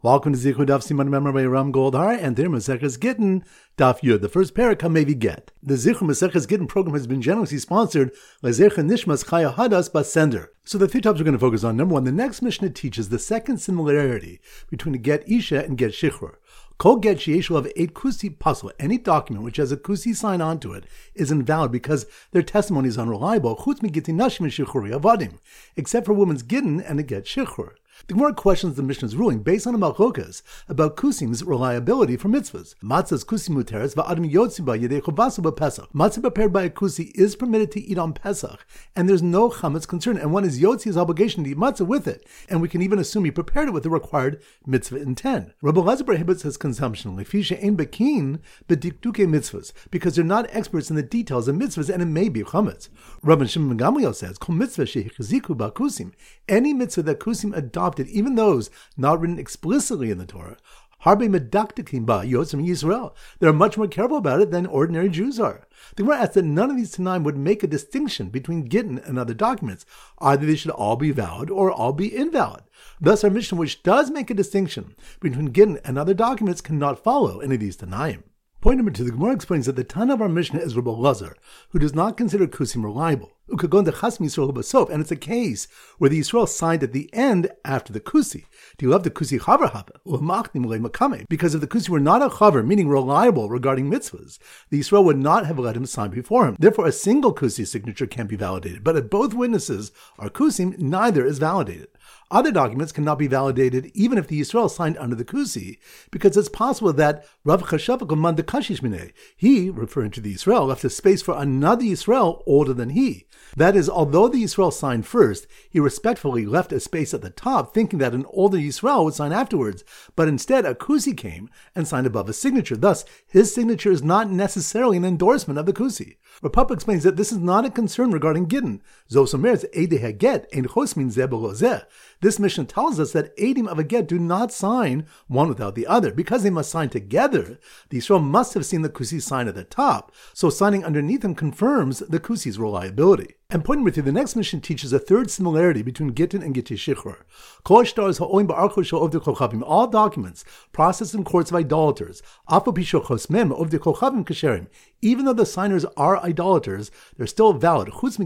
Welcome to Zichud Daf Siman Memra by Ram Goldhar, and their Maseches Gittin Daf Yud. The first parak Hamevi Get. The Zichud Maseches Gittin program has been generously sponsored by Zecha Nishmas Chaya Hadas Basender. So the three topics we're going to focus on. Number one, the next Mishnah teaches the second similarity between a Get Isha and Get Shichrur. Kol Get Sheyesh will have 8 kusi pasal. Any document which has a kusi sign onto it is invalid because their testimony is unreliable. Chutz mi Gittin Nashim Shichuri Avadim, except for women's Gittin and a Get Shichrur. The Gemara questions the Mishnah's ruling based on a malchokas about kusim's reliability for mitzvahs. Matzah's kusi muteres va'adam yotzi ba yedei chovasu b'Pesach. Matzah prepared by a kusi is permitted to eat on Pesach, and there's no chametz concern, and one is yotzi's obligation to eat matzah with it, and we can even assume he prepared it with the required mitzvah intent. Rabbi Elazar prohibits his consumption lefisha ein bekin b'dikduke mitzvahs, because they're not experts in the details of mitzvahs, and it may be chametz. Rabbi Shimon ben Gamliel says, kol mitzvah shehichziku ba'kusim, any mitzvah that kusim adopted, even those not written explicitly in the Torah, harbe medaktikim ba yotzim Yisrael, they're much more careful about it than ordinary Jews are. The Gemara asks that none of these Tanaim would make a distinction between Gittin and other documents. Either they should all be valid or all be invalid. Thus, our Mishnah, which does make a distinction between Gittin and other documents, cannot follow any of these Tanaim. Point number 2, the Gemara explains that the Tana of our Mishnah is Rabbi Elazar, who does not consider kusim reliable. And it's a case where the Yisrael signed at the end after the kusi. Do you love the kusi chaver haba? Because if the kusi were not a chaver, meaning reliable regarding mitzvahs, the Yisrael would not have let him sign before him. Therefore, a single kusi signature can be validated. But if both witnesses are kusim, neither is validated. Other documents cannot be validated even if the Yisrael signed under the kusi, because it's possible that Rav Chashavak Mandakashish Mineh, he, referring to the Yisrael, left a space for another Yisrael older than he. That is, although the Yisrael signed first, he respectfully left a space at the top, thinking that an older Yisrael would sign afterwards, but instead a kusi came and signed above his signature. Thus, his signature is not necessarily an endorsement of the kusi. Rapapa explains that this is not a concern regarding Gittin. Zosomer's Eideh Get ein chosmin zeh b'lo zeh. This Mishnah tells us that Eidim of a get do not sign one without the other. Because they must sign together, the Yisrael must have seen the kusi sign at the top, so signing underneath him confirms the kusi's reliability. And point number 3, the next Mishnah teaches a third similarity between Gittin and Gittei Shichrur. All documents processed in courts of idolaters, even though the signers are idolaters, they're still valid,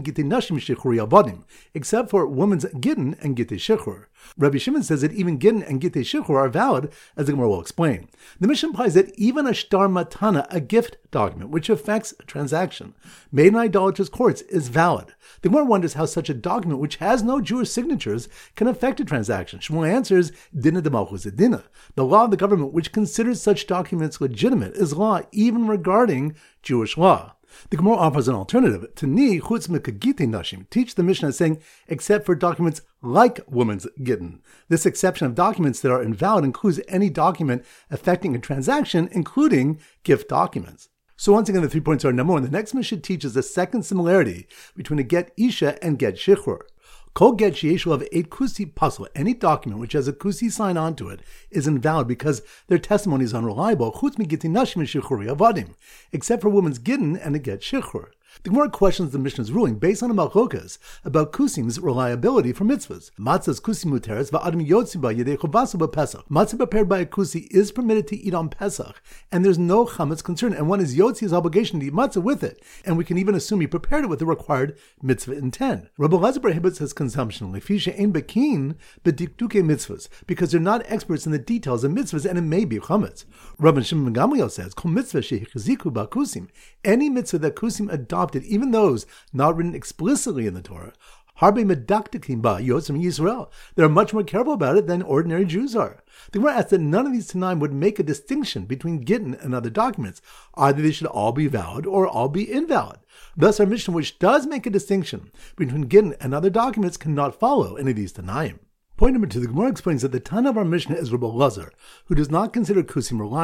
except for women's Gittin and Gittei Shichrur. Rabbi Shimon says that even Gittin and Gittei Shichrur are valid, as the Gemara will explain. The Mishnah implies that even a shtar matana, a gift document, which affects a transaction made in idolatrous courts, is valid. The Gemara wonders how such a document, which has no Jewish signatures, can affect a transaction. Shmuel answers, Dina de Malchus Dina. The law of the government, which considers such documents legitimate, is law even regarding Jewish law. The Gemara offers an alternative. Tani chutz mikagite nashim. Teach the Mishnah saying, except for documents like women's gittin. This exception of documents that are invalid includes any document affecting a transaction, including gift documents. So once again, the 3 points are: number 1, the next Mishnah teaches the second similarity between a Get Isha and Get Shichrur. Kol Get Sheyesh will have 8 kusi pasal. Any document which has a kusi sign onto it is invalid because their testimony is unreliable. Chutz mi Gittin Nashim Shichuri Avadim, except for women's Gittin and a Get Shichrur. The Gemara questions the Mishnah's ruling based on a malchokas about kusim's reliability for mitzvahs. Matzah's kusi muteres va'adam yotzi ba yedei chovasu b'Pesach. Matzah prepared by a kusi is permitted to eat on Pesach, and there's no chametz concern, and one is yotzi's obligation to eat matzah with it, and we can even assume he prepared it with the required mitzvah intent. Rabbi Elazar prohibits his consumption lefisha ein bekin b'dikduke mitzvahs, because they're not experts in the details of mitzvahs, and it may be chametz. Rabbi Shimon ben Gamliel says, kol mitzvah shehichziku ba'kusim, any mitzvah that kusim adopted, even those not written explicitly in the Torah, harbe medaktikim ba yotzim Yisrael, they're much more careful about it than ordinary Jews are. The Gemara asks that none of these Tanaim would make a distinction between Gittin and other documents. Either they should all be valid or all be invalid. Thus, our Mishnah, which does make a distinction between Gittin and other documents, cannot follow any of these Tanaim. Point number 2, the Gemara explains that the Tana of our Mishnah is Rabbi Elazar, who does not consider kusim reliable.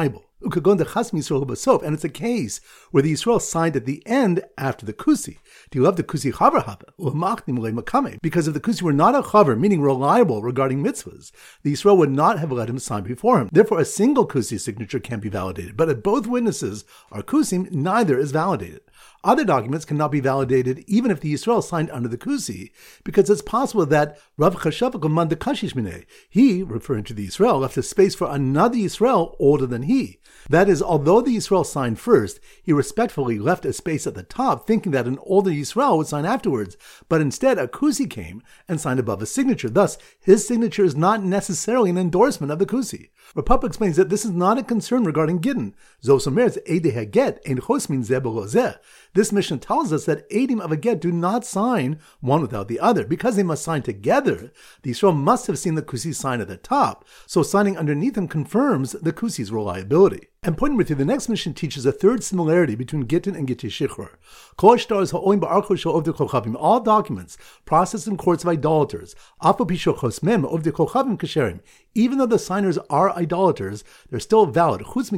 Ukagon de Chasmi Yisrael Basof, and it's a case where the Yisrael signed at the end after the Kusi. Do you love the Kusi Chaver Haba? U'machnim le'makame. Because if the Kusi were not a Chaver, meaning reliable regarding mitzvahs, the Yisrael would not have let him sign before him. Therefore, a single Kusi signature can be validated. But if both witnesses are Kusim, neither is validated. Other documents cannot be validated even if the Yisrael signed under the Kusi, because it's possible that Rav Chashavak man de kashish minei, he, referring to the Yisrael, left a space for another Yisrael older than he. That is, although the Yisrael signed first, he respectfully left a space at the top, thinking that an older Yisrael would sign afterwards, but instead a Kusi came and signed above his signature. Thus, his signature is not necessarily an endorsement of the Kusi. Rapapa explains that this is not a concern regarding Gittin. Zosomer's Eidei HaGet ein chosmin zeh b'lo zeh. This mission tells us that Eidim of a get do not sign one without the other. Because they must sign together, the Yisrael must have seen the Kusi sign at the top, so signing underneath him confirms the Kusi's reliability. And pointing with you, the next mission teaches a third similarity between Gittin and Gittei Shichur. All documents processed in courts of idolaters, even though the signers are idolaters, they're still valid,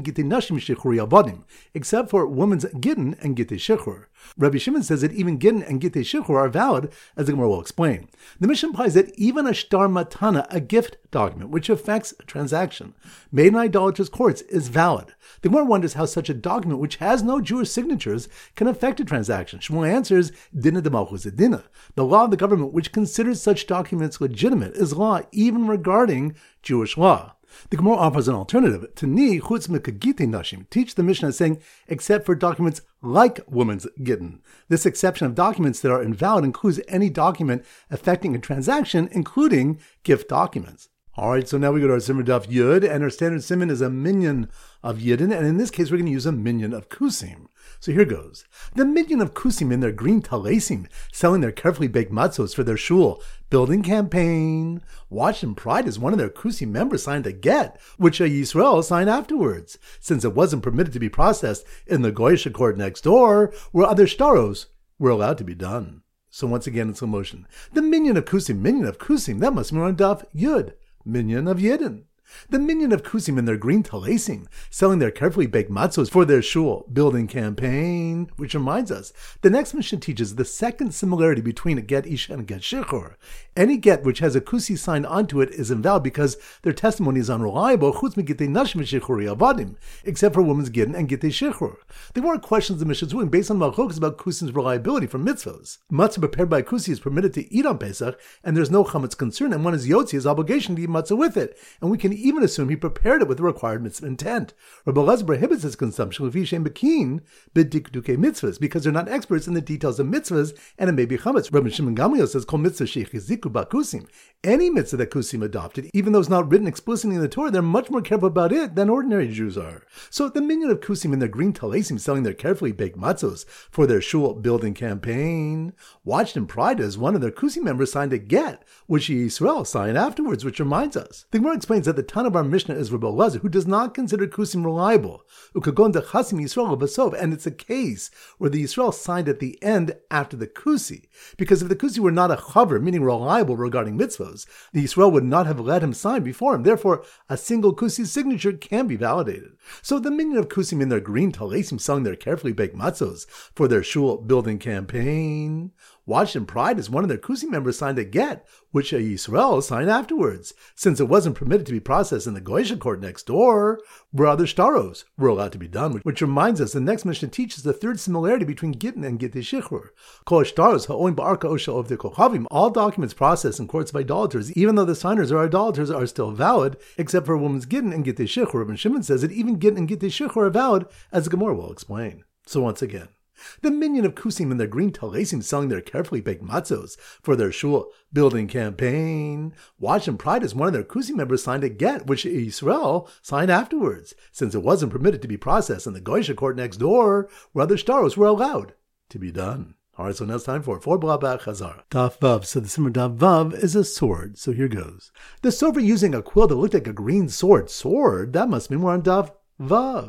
except for women's Gittin and Gittei Shichur. Rabbi Shimon says that even Gittin and Gittei Shichur are valid, as the Gemara will explain. The mission implies that even a shtar matana, a gift document, which affects a transaction, made in idolatrous courts, is valid. The Gemara wonders how such a document, which has no Jewish signatures, can affect a transaction. Shmuel answers, Dina de Malchus Dina. The law of the government, which considers such documents legitimate, is law even regarding Jewish law. The Gemara offers an alternative. Tani chutz mikagite nashim. Teach the Mishnah saying, except for documents like women's gittin. This exception of documents that are invalid includes any document affecting a transaction, including gift documents. All right, so now we go to our Simmer Daf Yud, and our standard Simon is a minyan of Yidden, and in this case we're going to use a minyan of Kusim. So here goes. The minyan of Kusim in their green talasim, selling their carefully baked matzos for their shul building campaign. Watch and Pride is one of their Kusim members signed a get, which a Yisrael signed afterwards, since it wasn't permitted to be processed in the Goyish court next door, where other shtaros were allowed to be done. So once again in slow motion. The minyan of Kusim, that must be on Daf Yud. Minyan of Yidden. The minyan of Kusim in their green talasim, selling their carefully baked matzos for their shul building campaign, which reminds us, the next mission teaches the second similarity between a get isha and a get shichur. Any get which has a Kusi signed onto it is invalid because their testimony is unreliable, chutz migittei nashim shichuri avadim, except for women's gittin and gittei shichur. There were questions the Mishnah's ruling based on malchokas about Kusim's reliability from mitzvahs. Matzah prepared by Kusi is permitted to eat on Pesach, and there's no chametz concern, and one is yotzi, his obligation to eat matzah with it, and we can even assume he prepared it with the required mitzvah intent. Rabbi Elazar prohibits his consumption lefi shein bekin b'dikdukei mitzvahs, because they're not experts in the details of mitzvahs, and it may be chametz. Rabbi Shimon Gamliel says, kol mitzvah shechiziku ba'kusim. Any mitzvah that Kusim adopted, even though it's not written explicitly in the Torah, they're much more careful about it than ordinary Jews are. So the minyan of Kusim in their green talasim, selling their carefully baked matzos for their shul building campaign, watched in pride as one of their Kusim members signed a get, which Yisrael signed afterwards, which reminds us. The Gemara explains that the Tan of our Mishnah is Rabbi Elazar, who does not consider Kusim reliable. Ukagon de Chasim Yisrael Basov, and it's a case where the Yisrael signed at the end after the Kusi, because if the Kusi were not a chaver, meaning reliable regarding mitzvahs, the Yisrael would not have let him sign before him. Therefore, a single Kusi signature can be validated. So the minyan of Kusim in their green talasim, selling their carefully baked matzos for their shul building campaign, watched in pride as one of their Kusim members signed a get, which a Yisrael signed afterwards, since it wasn't permitted to be processed in the Goyish court next door, where other shtaros were allowed to be done. Which reminds us, the next Mishnah teaches the third similarity between Gittin and Gittei Shichur. Kol shtaros ha'oin ba'arka osha of the kochavim. All documents processed in courts of idolaters, even though the signers are idolaters, are still valid, except for a woman's Gittin and Gittei Shichur. Rabbi Shimon says that even Gittin and Gittei Shichur are valid, as the Gemara will explain. So once again, the minyan of Kusim in their green talasim, selling their carefully baked matzos for their shul building campaign, watched in pride as one of their Kusim members signed a get, which Yisrael signed afterwards, since it wasn't permitted to be processed in the Goyish court next door, where other shtaros were allowed to be done. All right, so now it's time for Blabach Chazar. Daf Vav. So the Simmer Daf Vav is a sword. So here goes. The sword using a quill that looked like a green sword. Sword? That must mean we're on Daf Vav.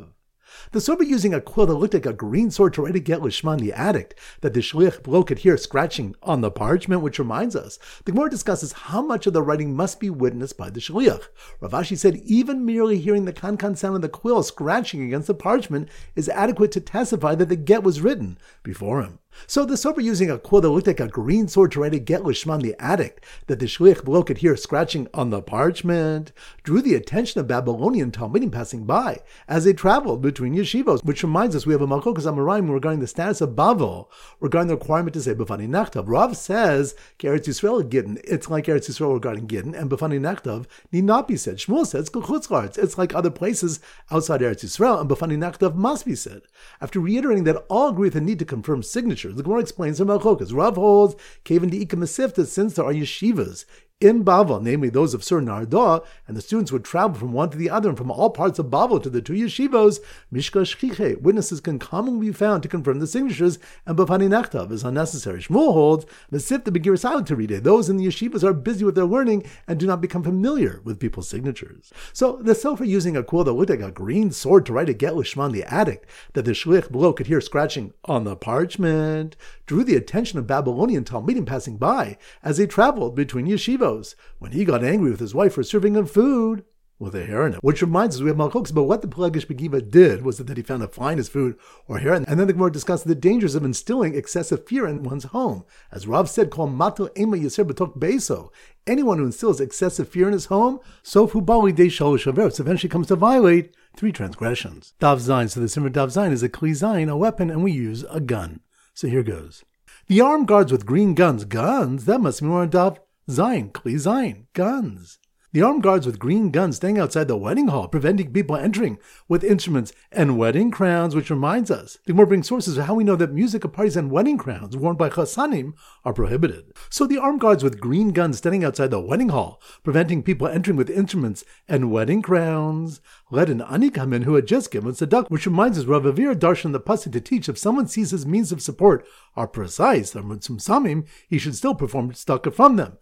The sober using a quill that looked like a green sword to write a get Lishman, the addict, that the shliach below could hear scratching on the parchment, which reminds us, the Gemara discusses how much of the writing must be witnessed by the shliach. Rav Ashi said even merely hearing the kan-kan sound of the quill scratching against the parchment is adequate to testify that the get was written before him. So the sober using a quill that looked like a green sword to write a get Lishman, the addict, that the shliach below could hear scratching on the parchment, drew the attention of Babylonian Talmudim passing by as they traveled between yeshivos, which reminds us we have a Malchokas Amoraim regarding the status of Bavel, regarding the requirement to say B'fani Nachtav. Rav says, Eretz Yisrael Gittin, it's like Eretz Yisrael regarding Gittin, and B'fani Nachtav need not be said. Shmuel says, K'chutzlarts, it's like other places outside Eretz Yisrael, and B'fani Nachtav must be said. After reiterating that all agree with the need to confirm signatures, the Gemara explains the Malchokas. Rav holds, Kaven De'ika Mesifta, since there are yeshivas in Bavel, namely those of Sur Nardah, and the students would travel from one to the other and from all parts of Bavel to the two yeshivos, Mishka Shchiche, witnesses can commonly be found to confirm the signatures, and B'fani Nachtav is unnecessary. Shmuel holds, Mesifta Begiras Aleph to read it. Those in the yeshivas are busy with their learning and do not become familiar with people's signatures. So the sofer using a quill that looked like a green sword to write a get Lishman, the addict, that the shlich below could hear scratching on the parchment, drew the attention of Babylonian Talmudim passing by as they traveled between yeshivos, when he got angry with his wife for serving him food with a hair in it. Which reminds us, we have Malchokas, but what the Pelegish Begiva did was that he found a fly in his food or hair, and then the Gemara discussed the dangers of instilling excessive fear in one's home. As Rav said, Kol mato ema yisir b'tok beso. Anyone who instills excessive fear in his home, sofu bali de shalosh averos, eventually comes to violate 3 transgressions. Dav Zayin, so the Simmer Dav Zayin is a Kli Zayin, a weapon, and we use a gun. So here goes. The armed guards with green guns, that must be more on Dav Zayin, Kli Zayin, guns. The armed guards with green guns staying outside the wedding hall, preventing people entering with instruments and wedding crowns, which reminds us, the Gemara brings sources of how we know that music at parties and wedding crowns worn by chassanim are prohibited. So the armed guards with green guns standing outside the wedding hall, preventing people entering with instruments and wedding crowns, let an ani come in who had just given tzedakah, which reminds us Rav Avir darshan the pasuk to teach if someone sees his means of support are precise, he should still perform tzedakah from them.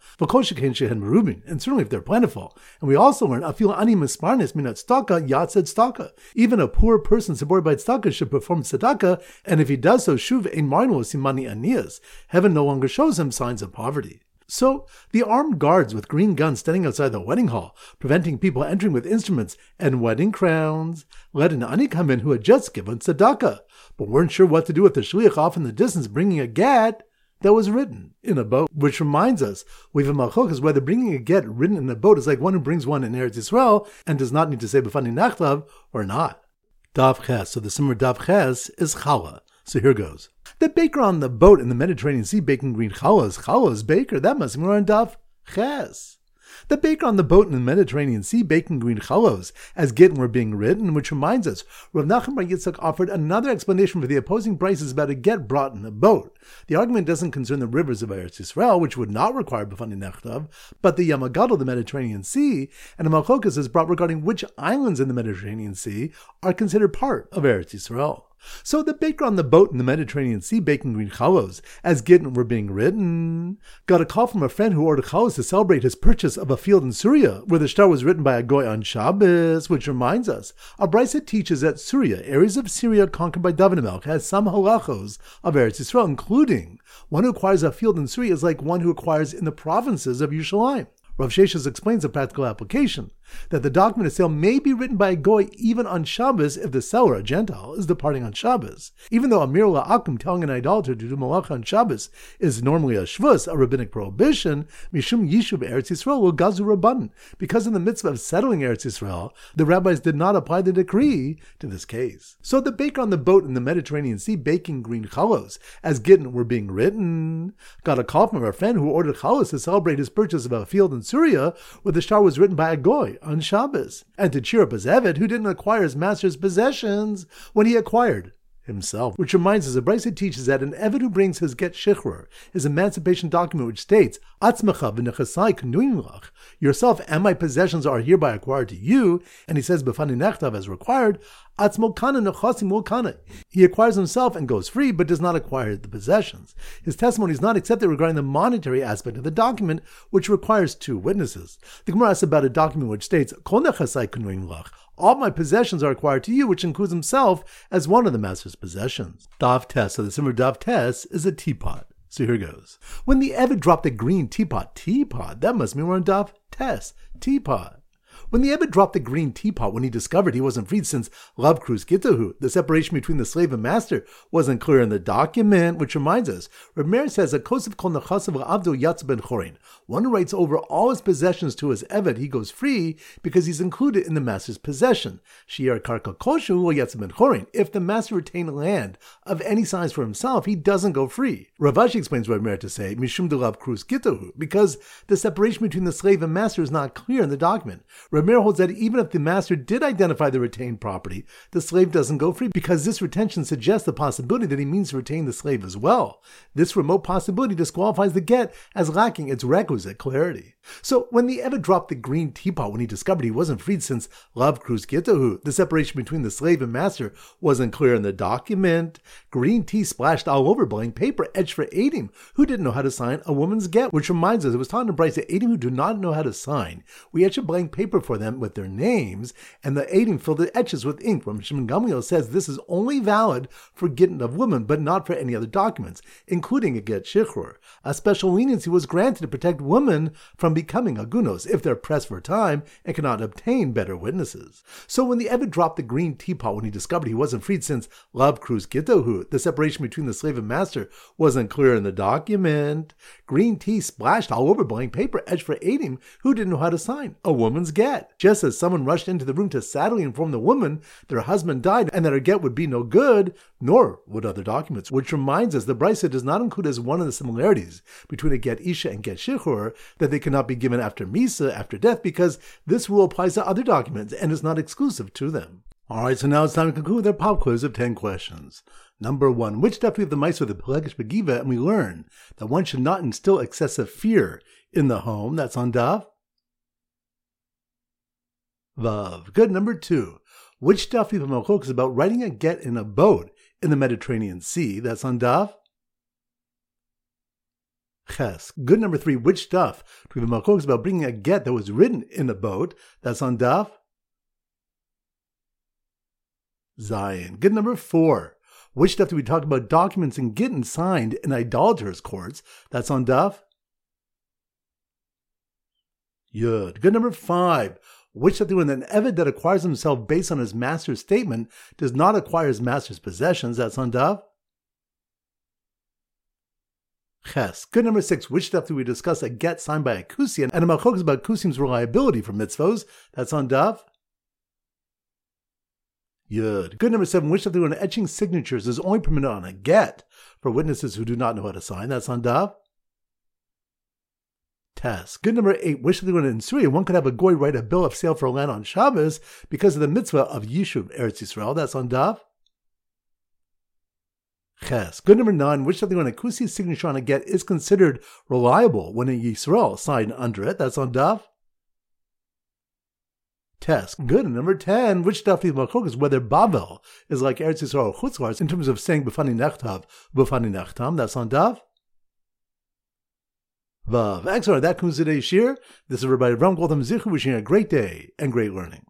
And certainly if they're plentiful. And we also learn afil ani misparnes minat tzedakah yatzed tzedakah. Even a poor person supported by tzedakah should perform tzedakah, and if he does so, shuv ein marno simani anias. Heaven no longer shows him signs of poverty. So, the armed guards with green guns standing outside the wedding hall, preventing people entering with instruments and wedding crowns, let an ani come in who had just given tzedakah, but weren't sure what to do with the shliach off in the distance bringing a get that was written in a boat. Which reminds us, we have a malchokas whether bringing a get written in a boat is like one who brings one in Eretz Yisrael and does not need to say b'fani nachtav or not. Dav Ches, so the Simmer Dav Ches is challah. So here goes. The baker on the boat in the Mediterranean Sea baking green challah's baker. That must be more on Dav Ches. The baker on the boat in the Mediterranean Sea baking green challahs as Gittin were being written, which reminds us, Rav Nachum Bar Yitzchak offered another explanation for the opposing prices about a get brought in a boat. The argument doesn't concern the rivers of Eretz Yisrael, which would not require b'fani nachtav, but the Yamagadol, the Mediterranean Sea, and a malchokas is brought regarding which islands in the Mediterranean Sea are considered part of Eretz Yisrael. So the baker on the boat in the Mediterranean Sea baking green challahs, as Gittin were being written, got a call from a friend who ordered challahs to celebrate his purchase of a field in Syria, where the shtar was written by a goy on Shabbos, which reminds us, a brisa teaches that Syria, areas of Syria conquered by David HaMelech, has some halachos of Eretz Yisrael, including one who acquires a field in Syria is like one who acquires in the provinces of Yerushalayim. Rav Sheshes explains the practical application, that the document of sale may be written by a goy even on Shabbos if the seller, a Gentile, is departing on Shabbos. Even though Amir La'akum, telling an idolater to do malacha on Shabbos, is normally a shvus, a rabbinic prohibition, Mishum Yishuv Eretz Yisrael will gazu rabban. Because in the midst of settling Eretz Yisrael, the rabbis did not apply the decree to this case. So the baker on the boat in the Mediterranean Sea baking green challahs, as Gittin were being written, got a call from a friend who ordered challahs to celebrate his purchase of a field in Syria, where the shtar was written by a goy on Shabbos, and to cheer up his Eved who didn't acquire his master's possessions when he acquired himself. Which reminds us, the brisa teaches that an Eved who brings his get shichrur, his emancipation document, which states, Atzmecha v'nechasai k'nuim lach, yourself and my possessions are hereby acquired to you, and he says, b'fani nechtav as required, Atzmo kana nechasim ul kana. He acquires himself and goes free, but does not acquire the possessions. His testimony is not accepted regarding the monetary aspect of the document, which requires 2 witnesses. The Gemara asks about a document which states, Kol nechasai k'nuim lach, All my possessions are acquired to you, which includes himself as one of the master's possessions. Daf Tes, so the simmer Daf Tes is a teapot. So here goes. When the Eved dropped a green teapot, that must mean we're on Daf Tes, teapot. When the Eved dropped the green teapot when he discovered he wasn't freed since Lav Kruz Gitahu, the separation between the slave and master wasn't clear in the document, which reminds us, Reb Meir says that Kosef Kol Nechasav Avdo Yatz Ben Chorin. One who writes over all his possessions to his Eved, he goes free because he's included in the master's possession. Shiar Karka Koshu or Yatz Ben Chorin. If the master retained land of any size for himself, he doesn't go free. Rav Ashi explains Reb Meir to say, Mishum de Lav Kruz Gitahu, because the separation between the slave and master is not clear in the document. Reb Meir holds that even if the master did identify the retained property, the slave doesn't go free because this retention suggests the possibility that he means to retain the slave as well. This remote possibility disqualifies the get as lacking its requisite clarity. So when the Eved dropped the green teapot when he discovered he wasn't freed since Lav Kruz Gitahu, the separation between the slave and master wasn't clear in the document, green tea splashed all over blank paper etched for Eidim who didn't know how to sign a woman's get, which reminds us it was taught in Bryce that Eidim who do not know how to sign, we etch a blank paper for them with their names, and the Eidim fill the etches with ink. Rav Shimon Gamliel says this is only valid for gittin of women, but not for any other documents, including a get shichrur. A special leniency was granted to protect women from becoming agunos if they're pressed for time and cannot obtain better witnesses. So when the Eved dropped the green teapot when he discovered he wasn't freed since Lav Kruz Gitahu, the separation between the slave and master wasn't clear in the document, green tea splashed all over blank paper etched for Eidim who didn't know how to sign a woman's get. Just as someone rushed into the room to sadly inform the woman that her husband died and that her get would be no good, nor would other documents, which reminds us the Brisa does not include as one of the similarities between a get isha and get shichur that they cannot be given after misa, after death, because this rule applies to other documents and is not exclusive to them. Alright, so now it's time to conclude their pop quiz of 10 questions. Number 1, which daf we have the mice with the Pelegish Begiva, and we learn that one should not instill excessive fear in the home. That's on daf Vav. Good. Number 2, which daf we have the Malchok is about writing a get in a boat in the Mediterranean Sea. That's on daf Ches. Good. Number 3, which daf we have the Malchok is about bringing a get that was written in a boat. That's on daf Zion. Good. Number 4, which daf do we talk about documents and gittin signed in idolaters' courts? That's on daf Yud. Good. Number 5, which daf do when an Eved that acquires himself based on his master's statement does not acquire his master's possessions? That's on daf Ches. Good. Number 6, which daf do we discuss a get signed by a Kusi and a Malchok is about Kusim's reliability for mitzvos? That's on daf Yud. Good. Number 7, which daf do when etching signatures is only permitted on a get for witnesses who do not know how to sign? That's on daf Tes. Good. Number 8, which daf do when in Syria one could have a goy write a bill of sale for land on Shabbos because of the mitzvah of Yishuv Eretz Yisrael? That's on daf Ches. Good. Number 9, which daf do when a Kusi's signature on a get is considered reliable when a Yisrael signed under it? That's on daf Tes. Good. And number 10, which daf the Malchok is whether Babel is like Eretz Yisrael or Chutz La'aretz in terms of saying B'fani Nechtav, B'fani Nechtam. That's on daf Vav. Excellent. That concludes today's shir. This is Rabbi Avram Goldham Zichu wishing you a great day and great learning.